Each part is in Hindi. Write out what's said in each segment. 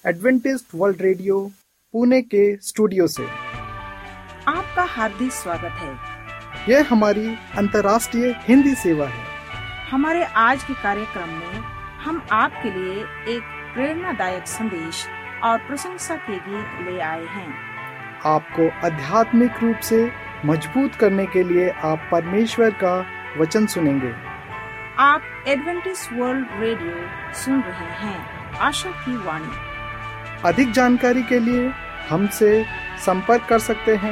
एडवेंटिस्ट वर्ल्ड रेडियो पुणे के स्टूडियो से आपका हार्दिक स्वागत है। यह हमारी अंतर्राष्ट्रीय हिंदी सेवा है। हमारे आज के कार्यक्रम में हम आपके लिए एक प्रेरणादायक संदेश और प्रशंसा के गीत ले आए हैं। आपको आध्यात्मिक रूप से मजबूत करने के लिए आप परमेश्वर का वचन सुनेंगे। आप एडवेंटिस्ट वर्ल्ड रेडियो सुन रहे हैं, आशा की वाणी। अधिक जानकारी के लिए हमसे संपर्क कर सकते हैं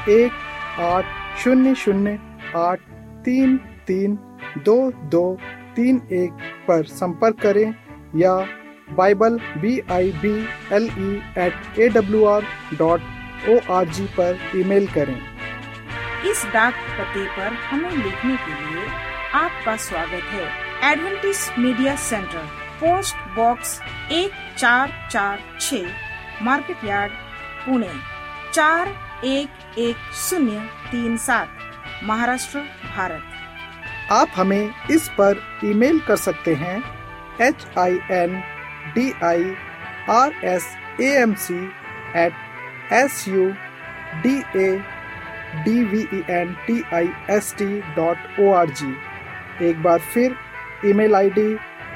1-800-833-2231 पर संपर्क करें या bible@awr.org पर ईमेल करें। इस डाक पते पर हमें लिखने के लिए आपका स्वागत है। Adventist media centre, post box 1446, market yard, Pune 411037, Maharashtra, Bharat. आप हमें इस पर ईमेल कर सकते हैं hindirsamc@sudaventist.org। एक बार फिर ईमेल आईडी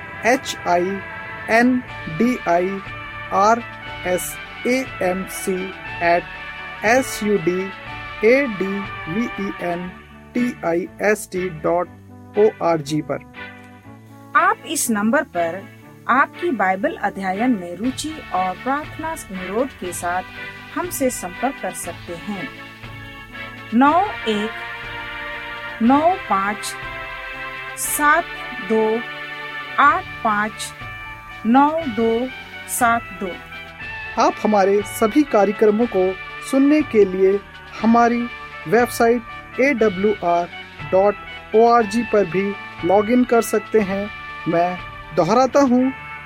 hindirsamc@sudaventist.org पर। आप इस नंबर पर आपकी बाइबल अध्ययन में रुचि और प्रार्थना अनुरोध के साथ हमसे संपर्क कर सकते हैं। 919572859272। आप हमारे सभी कार्यक्रमों को सुनने के लिए हमारी वेबसाइट awr.org पर भी लॉगिन कर सकते हैं। मैं दोहराता हूँ,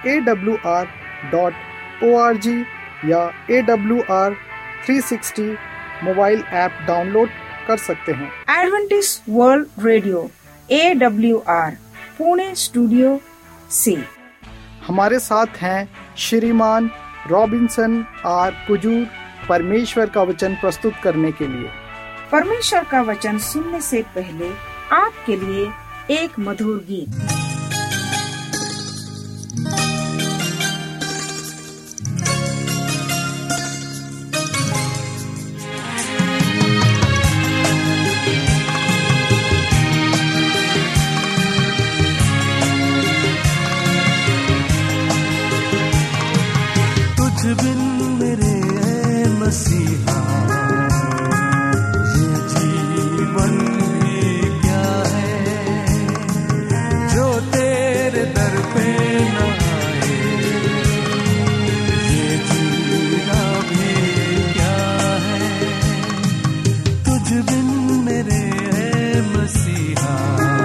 awr.org या AWR 360 मोबाइल ऐप डाउनलोड कर सकते हैं। Adventist world radio AWR Pune studio से हमारे साथ हैं श्रीमान रॉबिन्सन आर कुजूर, परमेश्वर का वचन प्रस्तुत करने के लिए। परमेश्वर का वचन सुनने से पहले आपके लिए एक मधुर गीत। बिन मेरे मसीहा ये जीवन भी क्या है, जो तेरे दर पे न आए। ये जीना भी क्या है, तुझ बिन मेरे मसीहा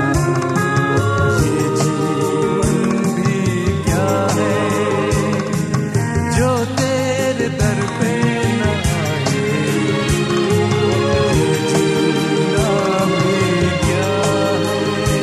ये जीवन भी क्या है, जो तेरे दर पे न आए। ये जीना भी क्या है।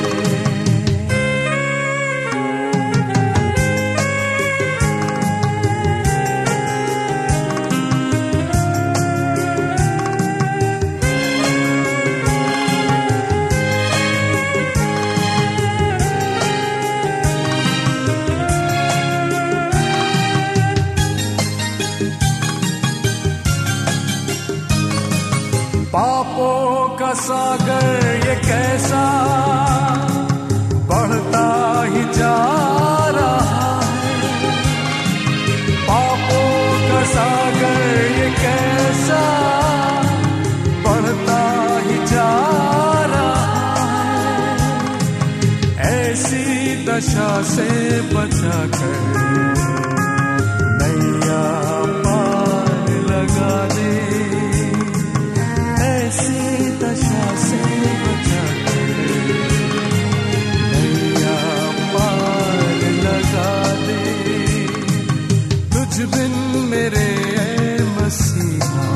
पापों का सागर ये कैसा बढ़ता ही जा रहा है। पापों का सागर ये कैसा बढ़ता ही जा रहा है। ऐसी दशा से बचा कर नैया पार लगा दे। ऐसी दशा से बचा कर नैया पार लगा दे। तुझ बिन मेरे मसीहा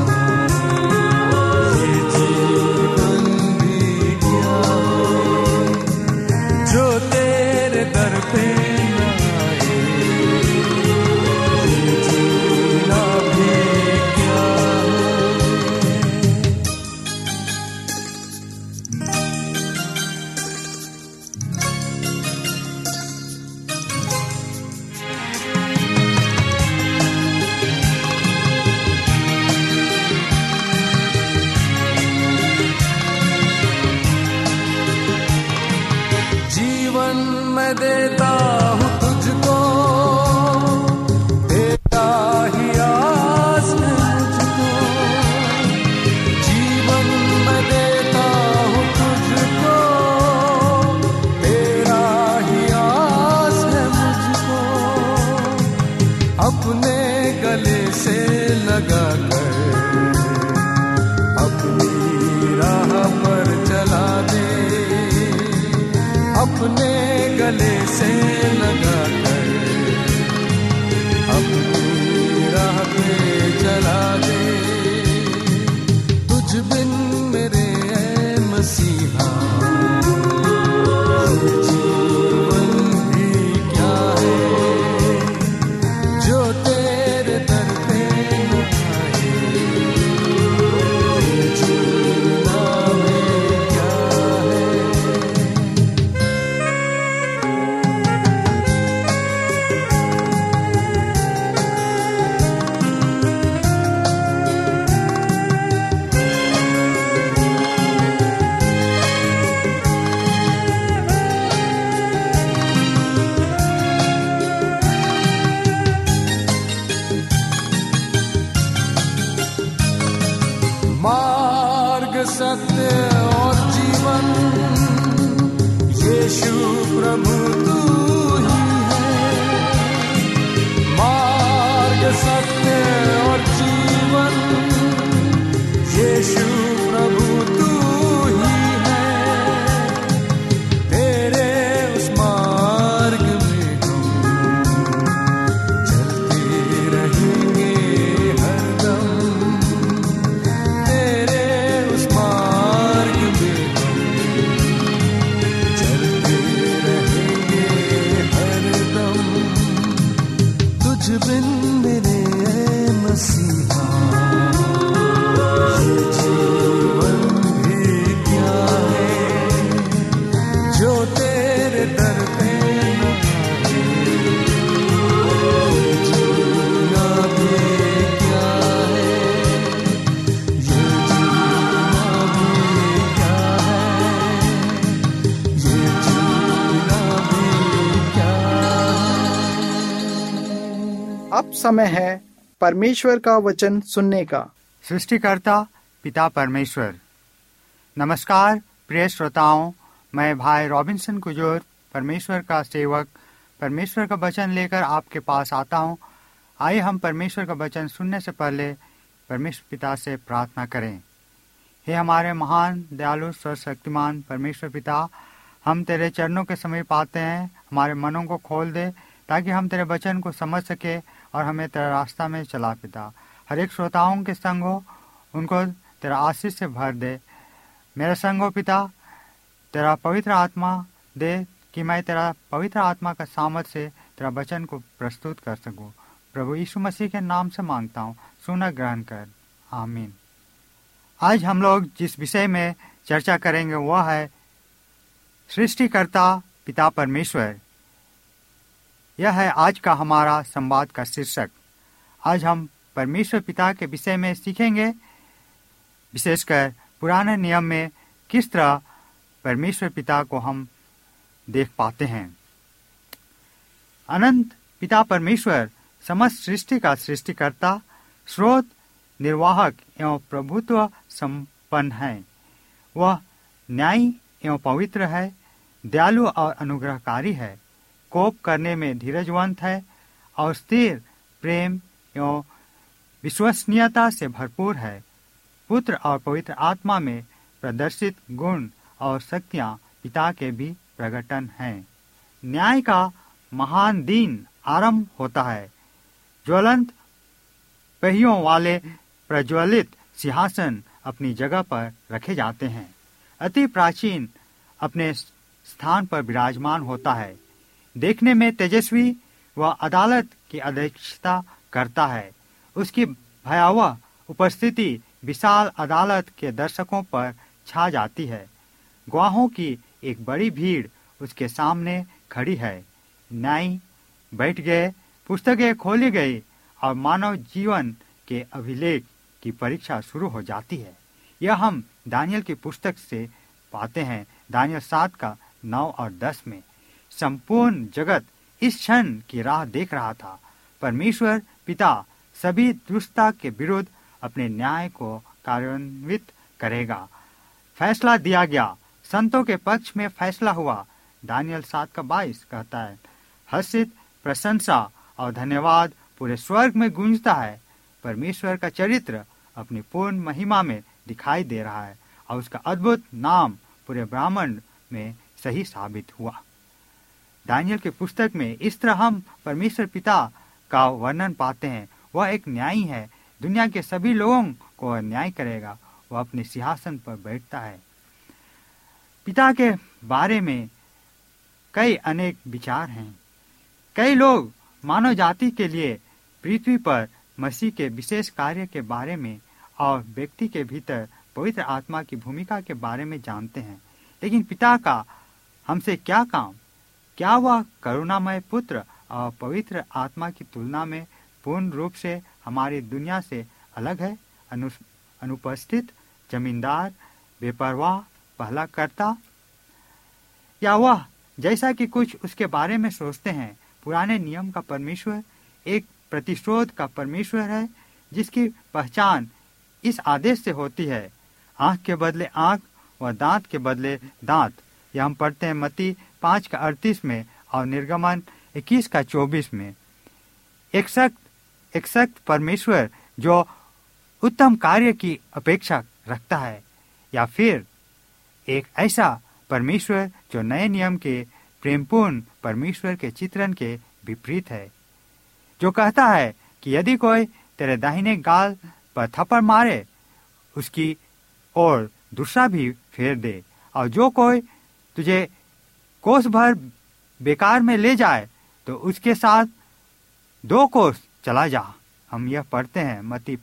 ये जीवन भी क्या है, जो तेरे दर पे न आए। ये जीवन गले से लगा कर अपनी राह पर चला दे, अपने गले से लगा कर अपनी राह पे चला दे। तुझ बिन मेरे ऐ मसीहा जीवन भी क्या है, जो तेरे दर पे न आए, जीना भी क्या है। मार्ग सत्य और जीवन यीशु प्रभु तू ही है। मार्ग सत्य और जीवन यीशु प्रभु तू ही है। तेरे उस मार्ग में हम चलते रहेंगे हरदम, तेरे उस मार्ग में हम चलते रहेंगे हरदम। तुझ बिन मेरे ऐ मसीहा ये जीवन भी क्या है, जो तेरे दर पे न आए, जीना भी क्या है, ये जीना भी क्या है, ये जीना भी क्या है। अब समय है परमेश्वर का वचन सुनने का। सृष्टिकर्ता पिता परमेश्वर। नमस्कार प्रिय श्रोताओं, मैं भाई रॉबिन्सन कुजूर परमेश्वर का सेवक परमेश्वर का वचन लेकर आपके पास आता हूँ। आइए हम परमेश्वर का वचन सुनने से पहले परमेश्वर पिता से प्रार्थना करें। हे हमारे महान दयालु सर्वशक्तिमान परमेश्वर पिता, हम तेरे चरणों के समीप आते हैं। हमारे मनों को खोल दे ताकि हम तेरे वचन को समझ सके और हमें तेरा रास्ता में चला पिता। हर एक श्रोताओं के संग हो, उनको तेरा आशीष से भर दे। मेरा संग हो पिता, तेरा पवित्र आत्मा दे कि मैं तेरा पवित्र आत्मा का सामर्थ से तेरा वचन को प्रस्तुत कर सकूं। प्रभु यीशु मसीह के नाम से मांगता हूँ, सुना ग्रहण कर, आमीन। आज हम लोग जिस विषय में चर्चा करेंगे वह है सृष्टिकर्ता पिता परमेश्वर। यह है आज का हमारा संवाद का शीर्षक। आज हम परमेश्वर पिता के विषय में सीखेंगे, विशेषकर पुराने नियम में किस तरह परमेश्वर पिता को हम देख पाते हैं। अनंत पिता परमेश्वर समस्त सृष्टि का सृष्टिकर्ता, स्रोत, निर्वाहक एवं प्रभुत्व संपन्न है। वह न्यायी एवं पवित्र है, दयालु और अनुग्रहकारी है, कोप करने में धीरजवंत है और स्थिर प्रेम एवं विश्वसनीयता से भरपूर है। पुत्र और पवित्र आत्मा में प्रदर्शित गुण और शक्तियां पिता के भी प्रकटन हैं। न्याय का महान दिन आरंभ होता है। ज्वलंत पहियों वाले प्रज्वलित सिंहासन अपनी जगह पर रखे जाते हैं। अति प्राचीन अपने स्थान पर विराजमान होता है। देखने में तेजस्वी वह अदालत की अध्यक्षता करता है। उसकी भयावह उपस्थिति विशाल अदालत के दर्शकों पर छा जाती है। गवाहों की एक बड़ी भीड़ उसके सामने खड़ी है। न्यायी बैठ गए, पुस्तकें खोली गई और मानव जीवन के अभिलेख की परीक्षा शुरू हो जाती है। यह हम दानियल की पुस्तक से पाते हैं। दानियल 7 का 9 और 10 में संपूर्ण जगत इस क्षण की राह देख रहा था। परमेश्वर पिता सभी दुष्टता के विरुद्ध अपने न्याय को कार्यान्वित करेगा। फैसला दिया गया, संतों के पक्ष में फैसला हुआ। दानियल 7 का 22 कहता है, हर्षित, प्रशंसा और धन्यवाद पूरे स्वर्ग में गूंजता है। परमेश्वर का चरित्र अपनी पूर्ण महिमा में दिखाई दे रहा है और उसका अद्भुत नाम पूरे ब्रह्मांड में सही साबित हुआ। दानियल की पुस्तक में इस तरह हम परमेश्वर पिता का वर्णन पाते हैं। वह एक न्यायी है, दुनिया के सभी लोगों को न्याय करेगा। वह अपने सिंहासन पर बैठता है। पिता के बारे में कई अनेक विचार हैं। कई लोग मानव जाति के लिए पृथ्वी पर मसीह के विशेष कार्य के बारे में और व्यक्ति के भीतर पवित्र आत्मा की भूमिका के बारे में जानते हैं, लेकिन पिता का हमसे क्या काम? क्या वह करुणामय पुत्र और पवित्र आत्मा की तुलना में पूर्ण रूप से हमारी दुनिया से अलग है? अनुपस्थित, जमींदार, बेपरवाह, पहला करता, या वह जैसा कि कुछ उसके बारे में सोचते हैं, पुराने नियम का परमेश्वर एक प्रतिशोध का परमेश्वर है जिसकी पहचान इस आदेश से होती है, आंख के बदले आंख व दांत के बदले दांत। यह हम पढ़ते हैं मत्ती 5:38 में और निर्गमन 21:24 में। एक सख्त परमेश्वर जो उत्तम कार्य की अपेक्षा रखता है, या फिर एक ऐसा परमेश्वर जो नए नियम के प्रेमपूर्ण परमेश्वर के चित्रण के विपरीत है, जो कहता है कि यदि कोई तेरे दाहिने गाल पर थप्पड़ मारे उसकी ओर दूसरा भी फेर दे, और जो कोई तुझे कोस भर बेकार में ले जाए तो उसके साथ 2 कोस चला जा। हम यह पढ़ते हैं मत्ती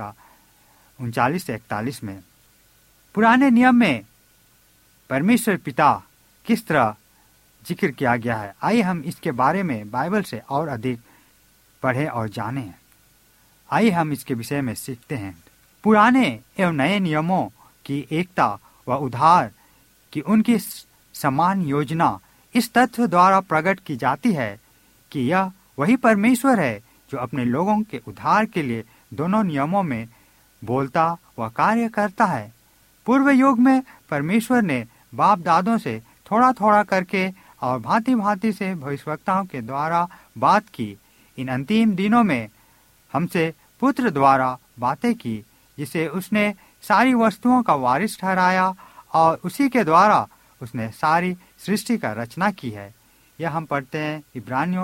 5:39-41 में। पुराने नियम में परमेश्वर पिता किस तरह जिक्र किया गया है, आइए हम इसके बारे में बाइबल से और अधिक पढ़ें और जानें। आइए हम इसके विषय में सीखते हैं। पुराने एवं नए नियमों की एकता व उद्धार की उनकी समान योजना इस तथ्य द्वारा प्रकट की जाती है कि यह वही परमेश्वर है जो अपने लोगों के उद्धार के लिए दोनों नियमों में बोलता व कार्य करता है। पूर्व युग में परमेश्वर ने बाप दादों से थोड़ा थोड़ा करके और भांति भांति से भविष्यवक्ताओं के द्वारा बात की। इन अंतिम दिनों में हमसे पुत्र द्वारा बातें की, जिसे उसने सारी वस्तुओं का वारिस ठहराया और उसी के द्वारा उसने सारी सृष्टि का रचना की है। यह हम पढ़ते हैं इब्रानियों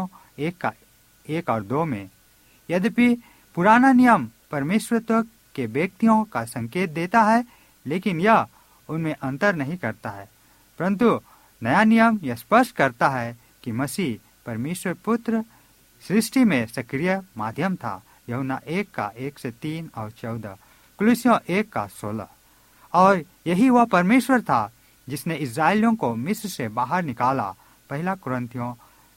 1:1-2 में। यद्यपि पुराना नियम परमेश्वरत्व के व्यक्तियों का संकेत देता है, लेकिन यह उनमें अंतर नहीं करता है, परंतु नया नियम यह स्पष्ट करता है कि मसीह परमेश्वर पुत्र सृष्टि में सक्रिय माध्यम था। यूहन्ना 1:1-3 और 14, कुलुस्सियों 1:16। और यही वह परमेश्वर था जिसने इस्राएलियों को मिस्र से बाहर निकाला। पहला कुरिन्थियों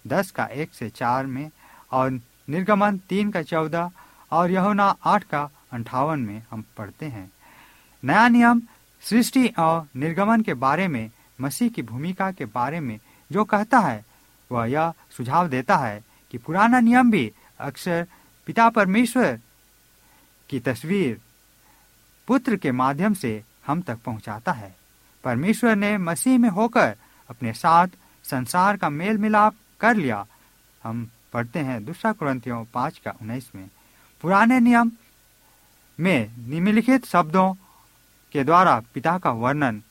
10:1-4 में और निर्गमन 3:14 और यूहन्ना 8:58 में हम पढ़ते हैं। नया नियम सृष्टि और निर्गमन के बारे में मसीह की भूमिका के बारे में जो कहता है, वह यह सुझाव देता है कि पुराना नियम भी अक्सर पिता परमेश्वर की तस्वीर पुत्र के माध्यम से हम तक पहुंचाता है। परमेश्वर ने मसीह में होकर अपने साथ संसार का मेल मिलाप कर लिया। हम पढ़ते हैं 2 कुरिन्थियों 5:19 में। पुराने नियम में निम्नलिखित शब्दों के द्वारा पिता का वर्णन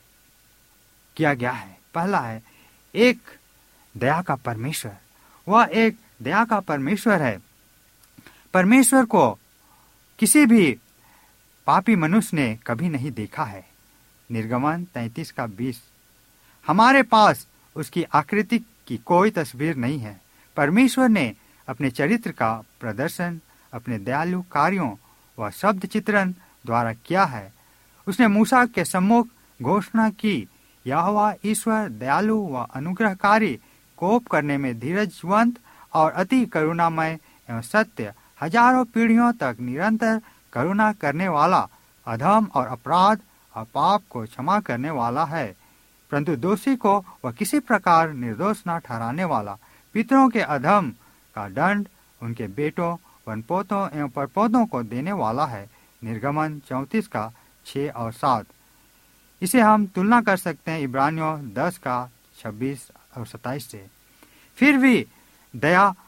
किया गया है। पहला है एक दया का परमेश्वर। वह एक दया का परमेश्वर है। परमेश्वर को किसी भी पापी मनुष्य ने कभी नहीं देखा है। निर्गमन 33:20। हमारे पास उसकी आकृति की कोई तस्वीर नहीं है। परमेश्वर ने अपने चरित्र का प्रदर्शन अपने दयालु कार्यों व शब्द चित्रण द्वारा किया है। उसने मूसा के सम्मुख घोषणा की, यहोवा ईश्वर दयालु व अनुग्रहकारी, कोप करने में धीरजवंत और अति करुणामय एवं सत्य, हजारों पीढ़ियों तक निरंतर करुणा करने वाला, अधर्म और अपराध और पाप को क्षमा करने वाला है, परंतु दोषी को वह किसी प्रकार निर्दोष न ठहराने वाला, पितरों के अधर्म का दंड उनके बेटों वनपोतों एवं परपोतों को देने वाला है। निर्गमन 34:6 और 7। इसे हम तुलना कर सकते हैं इब्रानियों 10:26 और 27 से। फिर भी दया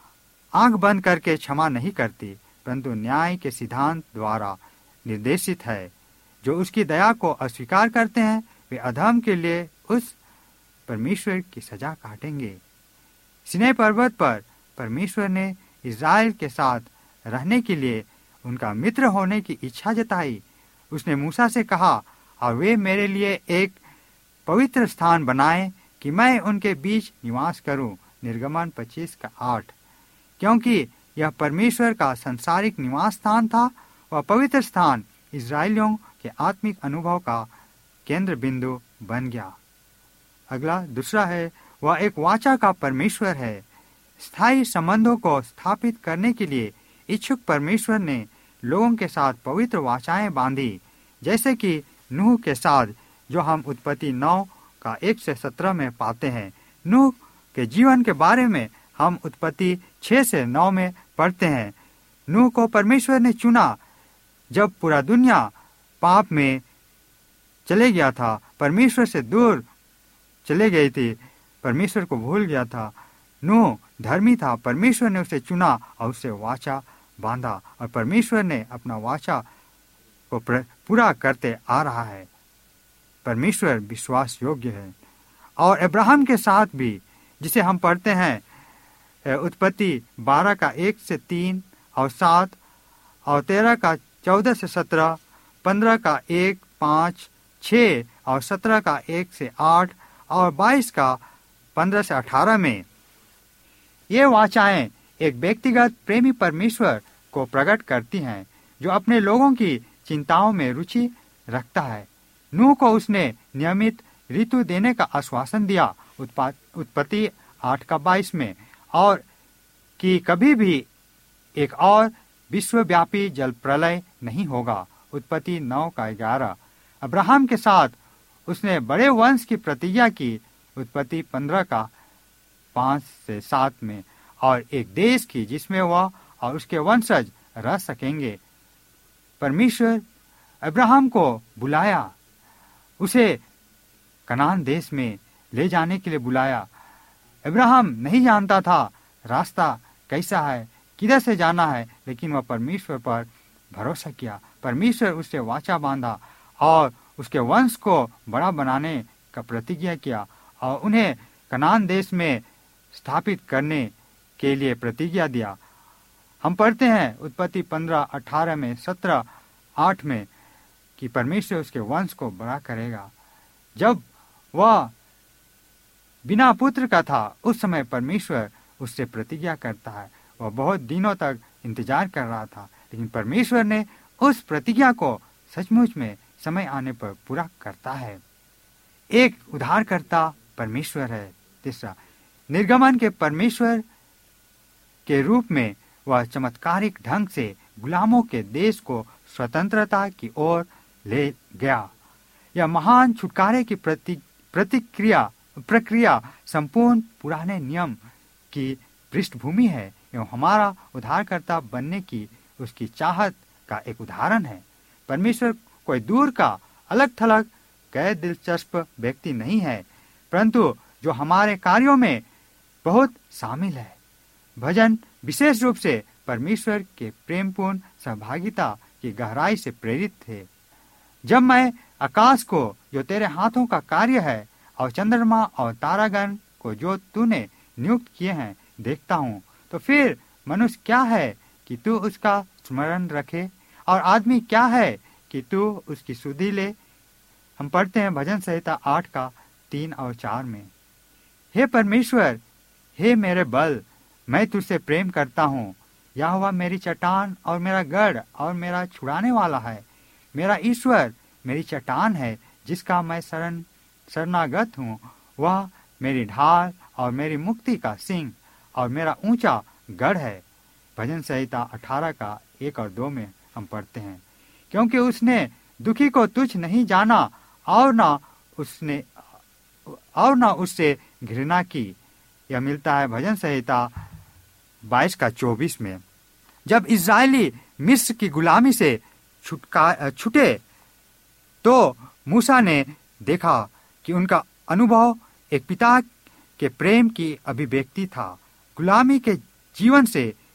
आंख बंद करके क्षमा नहीं करती, परंतु न्याय के सिद्धांत द्वारा निर्देशित है। जो उसकी दया को अस्वीकार करते हैं वे अधर्म के लिए उस परमेश्वर की सजा काटेंगे। सिनै पर्वत पर परमेश्वर ने इज़राइल के साथ रहने के लिए उनका मित्र होने की इच्छा जताई। उसने मूसा से कहा, और वे मेरे लिए एक पवित्र स्थान बनाएं कि मैं उनके बीच निवास करूं। निर्गमन 25:8। क्योंकि यह परमेश्वर का सांसारिक निवास स्थान था, वह पवित्र स्थान इज़राइलियों के आत्मिक अनुभव का केंद्र बिंदु बन गया। अगला दूसरा है, वह एक वाचा का परमेश्वर है। स्थायी संबंधों को स्थापित करने के लिए इच्छुक परमेश्वर ने लोगों के साथ पवित्र वाचाएं बांधी, जैसे कि नूह के साथ, जो हम उत्पत्ति 9:1-17 में पाते हैं। नूह के जीवन के बारे में हम उत्पत्ति 6-9 में पढ़ते हैं। नूह को परमेश्वर ने चुना जब पूरा दुनिया पाप में चले गया था, परमेश्वर से दूर चले गई थी, परमेश्वर को भूल गया था। नूह धर्मी था, परमेश्वर ने उसे चुना और उसे वाचा बांधा, और परमेश्वर ने अपना वाचा को पूरा करते आ रहा है। परमेश्वर विश्वास योग्य है। और अब्राहम के साथ भी, जिसे हम पढ़ते हैं उत्पत्ति 12:1-3 और 7 और 13:14-17, 15:1, 5, 6 और 17:1-8 और 22:15-18 में ये वाचाएं एक व्यक्तिगत प्रेमी परमेश्वर को प्रकट करती हैं, जो अपने लोगों की चिंताओं में रुचि रखता है। नूह को उसने नियमित ऋतु देने का आश्वासन दिया उत्पत्ति 8:22 में, और कि कभी भी एक और विश्वव्यापी जल प्रलय नहीं होगा उत्पत्ति 9:11। अब्राहम के साथ उसने बड़े वंश की प्रतिज्ञा की उत्पत्ति 15:5-7 में, और एक देश की जिसमें वह और उसके वंशज रह सकेंगे। परमेश्वर अब्राहम को बुलाया, उसे कनान देश में ले जाने के लिए बुलाया। अब्राहम नहीं जानता था रास्ता कैसा है, किधर से जाना है, लेकिन वह परमेश्वर पर भरोसा किया। परमेश्वर उससे वाचा बांधा और उसके वंश को बड़ा बनाने का प्रतिज्ञा किया और उन्हें कनान देश में स्थापित करने के लिए प्रतिज्ञा दिया। हम पढ़ते हैं उत्पत्ति 15:18 में, 17:8 में कि परमेश्वर उसके वंश को बड़ा करेगा। जब वह बिना पुत्र का था, उस समय परमेश्वर उससे प्रतिज्ञा करता है। वह बहुत दिनों तक इंतजार कर रहा था, लेकिन परमेश्वर ने उस प्रतिज्ञा को सचमुच में समय आने पर पूरा करता है। एक उद्धारकर्ता परमेश्वर है। तीसरा, निर्गमन के परमेश्वर के रूप में वह चमत्कारिक ढंग से गुलामों के देश को स्वतंत्रता की ओर ले गया। यह महान छुटकारे की प्रक्रिया संपूर्ण पुराने नियम की पृष्ठभूमि है एवं हमारा उद्धारकर्ता बनने की उसकी चाहत का एक उदाहरण है। परमेश्वर कोई दूर का अलग थलग गैर दिलचस्प व्यक्ति नहीं है, परंतु जो हमारे कार्यों में बहुत शामिल है। भजन विशेष रूप से परमेश्वर के प्रेमपूर्ण सहभागिता की गहराई से प्रेरित थे। जब मैं आकाश को जो तेरे हाथों का कार्य है और चंद्रमा और तारागण को जो तूने नियुक्त किए हैं देखता हूँ, तो फिर मनुष्य क्या है कि तू उसका स्मरण रखे और आदमी क्या है कि तू उसकी सुधि ले। हम पढ़ते हैं भजन संहिता 8:3 और 4 में, हे परमेश्वर, हे मेरे बल, मैं तुझसे प्रेम करता हूँ। यहोवा मेरी चट्टान और मेरा गढ़ और मेरा छुड़ाने वाला है। मेरा ईश्वर मेरी चट्टान है जिसका मैं शरणागत हूँ। वह मेरी ढाल और मेरी मुक्ति का सिंह और मेरा ऊंचा गढ़ है। भजन संहिता 18:1 और 2 में हम पढ़ते हैं, क्योंकि उसने दुखी को तुच्छ नहीं जाना और न उससे घृणा की। यह मिलता है भजन संहिता 22:24 में। जब इस्राएली मिस्र की गुलामी से छूटे तो मूसा ने देखा कि उनका अनुभव एक पिता के प्रेम की अभिव्यक्ति था। गुलामी के जीवन से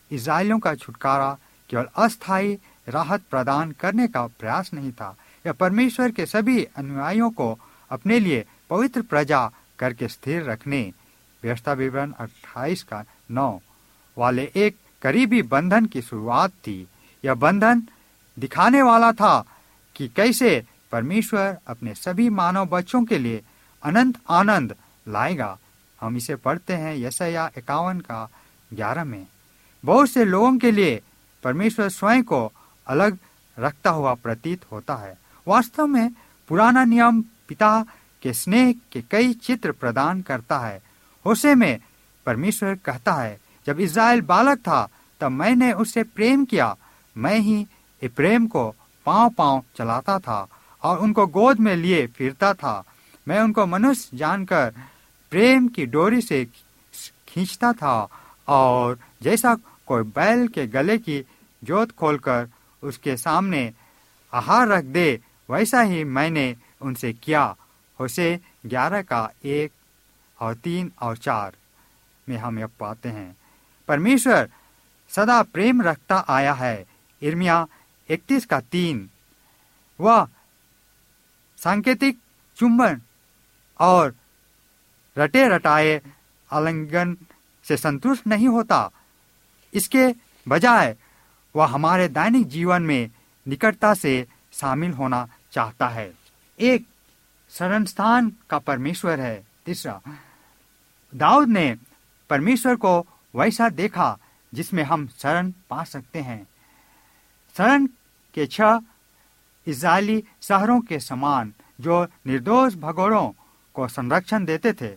इस्राएलियों का छुटकारा केवल अस्थायी राहत प्रदान करने का प्रयास नहीं था। यह परमेश्वर के सभी अनुयायियों को अपने लिए पवित्र प्रजा करके स्थिर रखने, व्यवस्था विवरण 28:9 वाले एक करीबी बंधन की शुरुआत थी। यह बंधन दिखाने वाला था कि कैसे परमेश्वर अपने सभी मानव बच्चों के लिए अनंत आनंद लाएगा। हम इसे पढ़ते हैं यशायाह 51:11 में। बहुत से लोगों के लिए परमेश्वर स्वयं को अलग रखता हुआ प्रतीत होता है। वास्तव में पुराना नियम पिता के स्नेह के कई चित्र प्रदान करता है। होशे में परमेश्वर कहता है, जब इस्राएल बालक था तब मैंने उससे प्रेम किया। मैं ही एप्रैम को पांव पांव चलाता था और उनको गोद में लिए फिरता था। मैं उनको मनुष्य जानकर प्रेम की डोरी से खींचता था और जैसा कोई बैल के गले की जोत खोलकर उसके सामने आहार रख दे, वैसा ही मैंने उनसे किया। होशे 11:1 और 3 और 4 में हम यह पाते हैं। परमेश्वर सदा प्रेम रखता आया है। यिर्मयाह 31:3 वह सांकेतिक चुंबन और रटे रटाए आलिंगन से संतुष्ट नहीं होता। इसके बजाय वह हमारे दैनिक जीवन में निकटता से शामिल होना चाहता है। एक शरण स्थान का परमेश्वर है। तीसरा, दाऊद ने परमेश्वर को वैसा देखा जिसमें हम शरण पा सकते हैं। शरण के 6 इस्राएली शहरों के समान जो निर्दोष भगोड़ों को संरक्षण देते थे,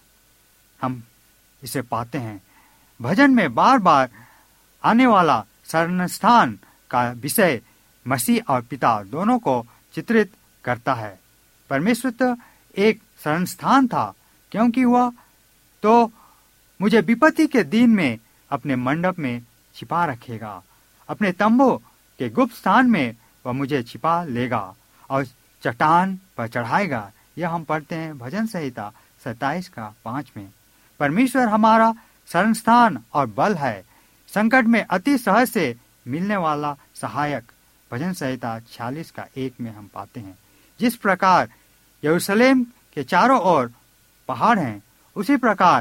हम इसे पाते हैं। भजन में बार बार आने वाला शरण स्थान का विषय मसीह और पिता दोनों को चित्रित करता है। परमेश्वर तो एक शरण स्थान था, क्योंकि वह तो मुझे विपत्ति के दिन में अपने मंडप में छिपा रखेगा। अपने तंबू के गुप्त स्थान में वह मुझे छिपा लेगा और चट्टान पर चढ़ाएगा। यह हम पढ़ते हैं भजन संहिता 27:5 में। परमेश्वर हमारा शरण स्थान और बल है, संकट में अति सहज से मिलने वाला सहायक। भजन संहिता 46:1 में हम पाते हैं। जिस प्रकार यरूशलेम के चारों ओर पहाड़ हैं, उसी प्रकार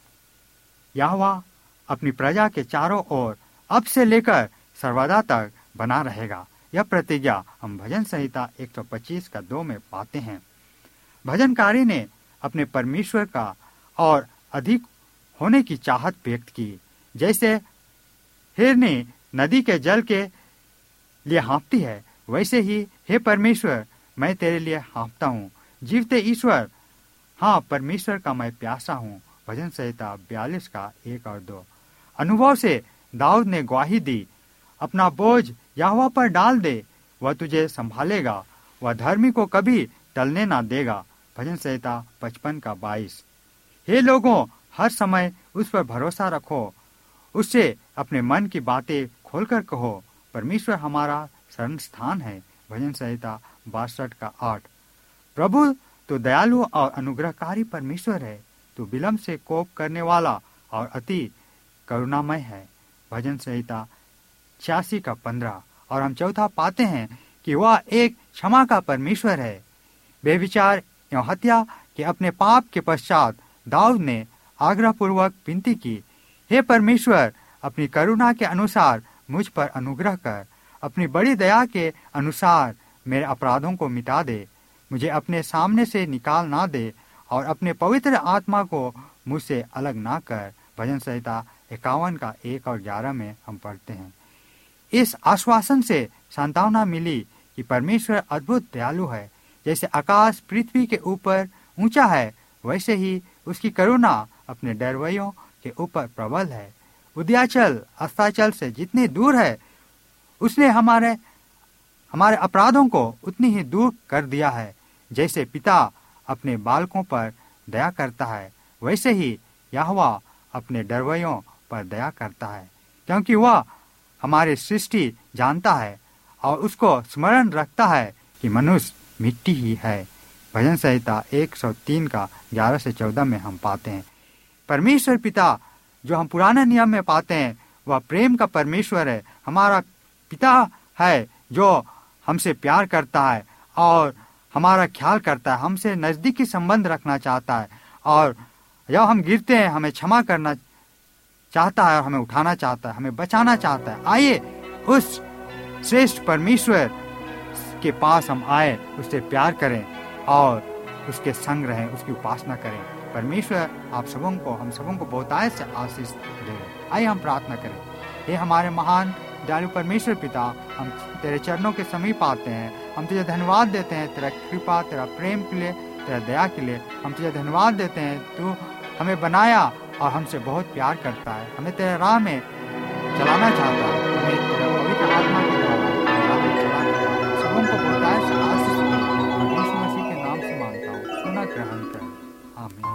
यहोवा अपनी प्रजा के चारों ओर अब से लेकर सर्वदा तक बना रहेगा। यह प्रतिज्ञा हम भजन संहिता 125:2 में पाते हैं। भजनकारी ने अपने परमेश्वर का और अधिक होने की चाहत व्यक्त की। जैसे हिरनी नदी के जल के लिए हाँफती है, वैसे ही हे परमेश्वर मैं तेरे लिए हाँफता हूँ। जीवते ईश्वर, हाँ परमेश्वर का मैं प्यासा हूँ। भजन संहिता 42:1 और 2। अनुभव से दाऊद ने गवाही दी, अपना बोझ यहोवा पर डाल दे, वह तुझे संभालेगा, वह धर्मी को कभी टलने ना देगा। भजन संहिता 55:22। हे लोगों, हर समय उस पर भरोसा रखो, उससे अपने मन की बातें खोलकर कहो। परमेश्वर हमारा शरण स्थान है। भजन संहिता 62:8। प्रभु तो दयालु और अनुग्रहकारी परमेश्वर है, तो विलंब से कोप करने वाला और अति करुणामय है। भजन संहिता 86:15। और हम चौथा पाते हैं कि वह एक क्षमा का परमेश्वर है। बेविचार एवं हत्या के अपने पाप के पश्चात दाऊद ने आग्रहपूर्वक विनती की, हे परमेश्वर अपनी करुणा के अनुसार मुझ पर अनुग्रह कर, अपनी बड़ी दया के अनुसार मेरे अपराधों को मिटा दे, मुझे अपने सामने से निकाल ना दे और अपने पवित्र आत्मा को मुझसे अलग ना कर। भजन संहिता 51:1 और 11 में हम पढ़ते हैं। इस आश्वासन से सांत्वना मिली कि परमेश्वर अद्भुत दयालु है। जैसे आकाश पृथ्वी के ऊपर ऊंचा है, वैसे ही उसकी करुणा अपने डरवैयों के ऊपर प्रबल है। उदयाचल अस्ताचल से जितनी दूर है, उसने हमारे अपराधों को उतनी ही दूर कर दिया है। जैसे पिता अपने बालकों पर दया करता है, वैसे ही यहोवा अपने डरवैयों पर दया करता है, क्योंकि वह हमारी सृष्टि जानता है और उसको स्मरण रखता है कि मनुष्य मिट्टी ही है। भजन संहिता 103:11 से 14 में हम पाते हैं। परमेश्वर पिता जो हम पुराने नियम में पाते हैं, वह प्रेम का परमेश्वर है, हमारा पिता है जो हमसे प्यार करता है और हमारा ख्याल करता है, हमसे नजदीकी संबंध रखना चाहता है और जब हम गिरते हैं हमें क्षमा करना चाहता है और हमें उठाना चाहता है, हमें बचाना चाहता है। आइए उस श्रेष्ठ परमेश्वर के पास हम आए, उससे प्यार करें और उसके संग रहें, उसकी उपासना करें। परमेश्वर आप सबों को, हम सबों को बहुतायत से आशीष दे। आइए हम प्रार्थना करें। हे हमारे महान दयालु परमेश्वर पिता, हम तेरे चरणों के समीप आते हैं। हम तुझे धन्यवाद देते हैं तेरा कृपा, तेरा प्रेम के लिए, तेरा दया के लिए। हम तुझे धन्यवाद देते हैं, तू हमें बनाया और हमसे बहुत प्यार करता है, हमें तेरे राह में चलाना चाहता है, हमें तेरे पवित्र आत्मा के द्वारा राह में चलाना। सबों को बहुतायत से आशीष दे। और यीशु मसीह के नाम से मांगता हूँ, सुना ग्रहण कर, आमीन।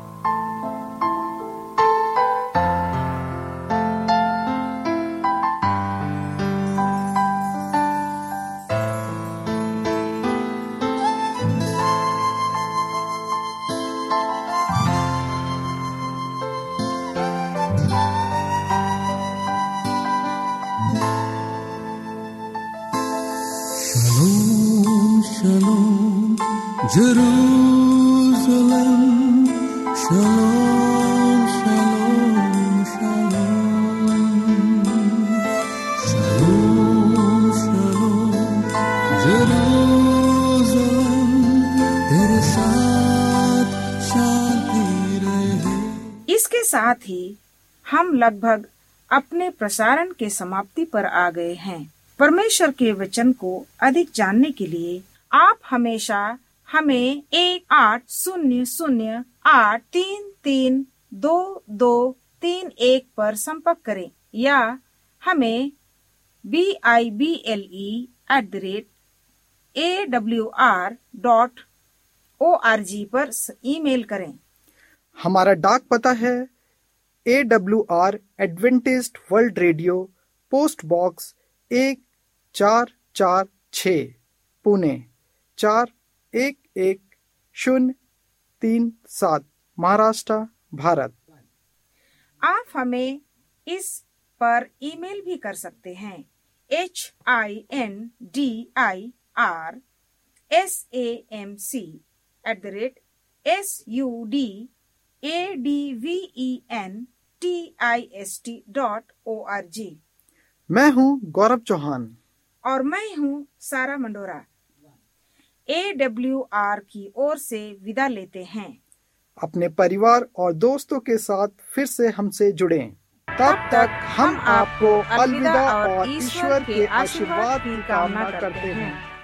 Shalom, Jerusalem, Shalom, Shalom, Shalom, Shalom, Shalom, Jerusalem, तेरे साथ शांति रहे। इसके साथ ही हम लगभग अपने प्रसारण के समाप्ति पर आ गए हैं। परमेश्वर के वचन को अधिक जानने के लिए आप हमेशा हमें 1-800-833-2231 पर संपर्क करें या हमें bible@awr.org पर ईमेल करें। हमारा डाक पता है AWR Adventist world radio, post box 1446, Pune 411037, Maharashtra, Bharat. आप हमें इस पर ईमेल भी कर सकते हैं। hindirsamc@sudventist.org। मैं हूँ गौरव चौहान और मैं हूँ सारा मंडोरा। AWR की ओर से विदा लेते हैं। अपने परिवार और दोस्तों के साथ फिर से हमसे जुड़ें। तब तक हम आपको अलविदा और ईश्वर के आशीर्वाद की कामना करते हैं।